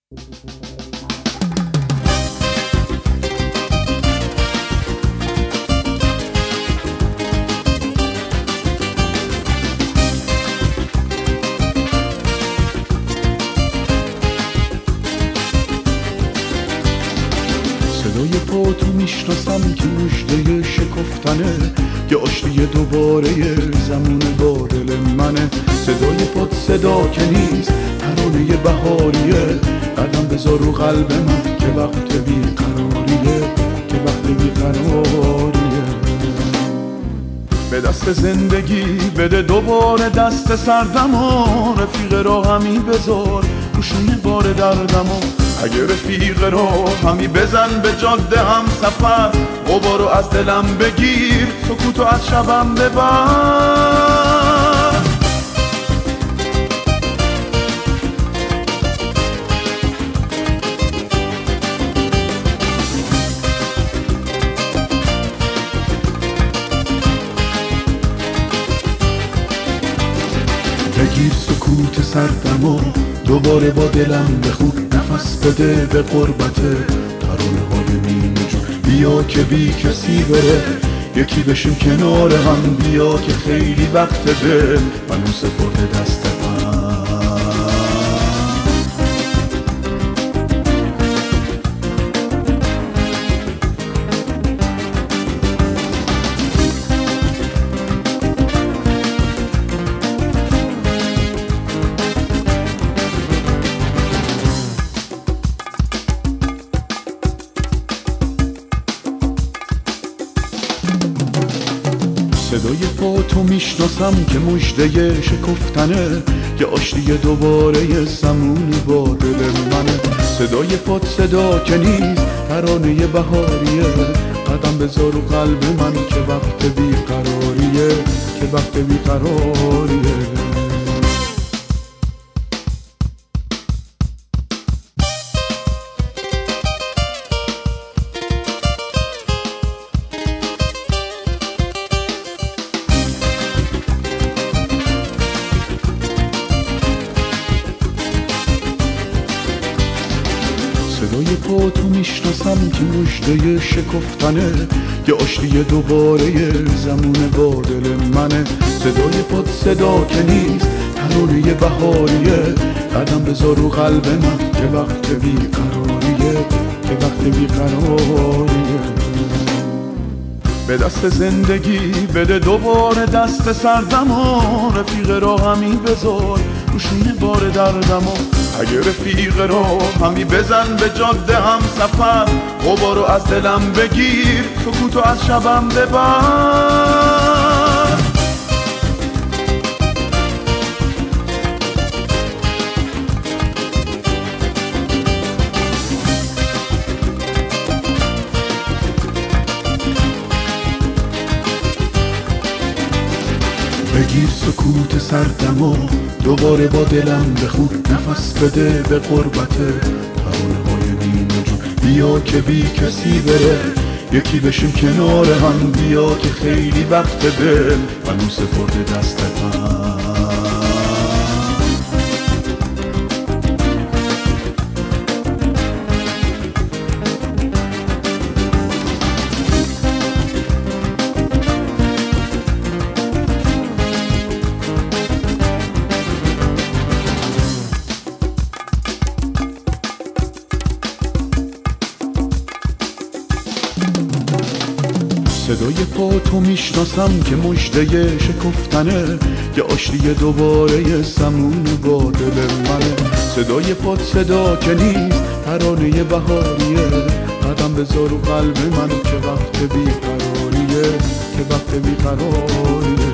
صدای پاتو میشناسم که مژده شکفتنه، یه آشتی دوباره زمون با دل منه. صدای پات صدا که نیست، ترانه بهاریه. قدم بذار رو قلب من که وقت بیقراریه، که وقت بیقراریه. به دست زندگی بده دوباره دست سردمو، رفیق راهمی بذار روشونه بار دردمو. اگه رفیق راهمی بزن به جاده هم سفر، غبارو از دلم بگیر، سکوتو از شبم ببر. بگیر سکوت سردمو، دوباره با دلم بخون، نفس بده به غربته ترانه های نیمه جون. بیا که بی کسی بره، یکی بشیم کنار هم. بیا که خیلی وقت دل منو سپرده دست من. صدای پاتو میشناسم که مژده شکفتنه، یه آشتی دوباره زمون با دل منه. صدای پات صدا که نیست، ترانه بهاریه. قدم بذار رو قلب من که وقت بیقراریه، که وقت بیقراریه. صدای پاتو میشناسم که مژده شکفتنه، یه آشتی دوباره زمون با دل منه. صدای پات صدا که نیست، ترانه بهاریه. قدم بذار رو قلب من که وقت بیقراریه، که وقت بیقراریه. به دست زندگی بده دوباره دست سردمو، رفیق راهمی بذار روشونه بار دردمو. اگه رفیق راهمی بزن به جاده هم سفر، غبارو از دلم بگیر، سکوتو از شبم ببر. بگیر سکوت سردمو، دوباره با دلم بخون، نفس بده به غربته ترانه های نیمه جون. بیا که بی کسی بره، یکی بشیم کنار هم. بیا که خیلی وقت دل منو سپرده دست من. صدای پاتو میشناسم که مژده شکفتنه، یه آشتی دوباره زمون با دل منه. صدای پات صدا که نیست، ترانه بهاریه. قدم بذار رو قلب من که وقت بیقراریه، که وقت بیقراریه.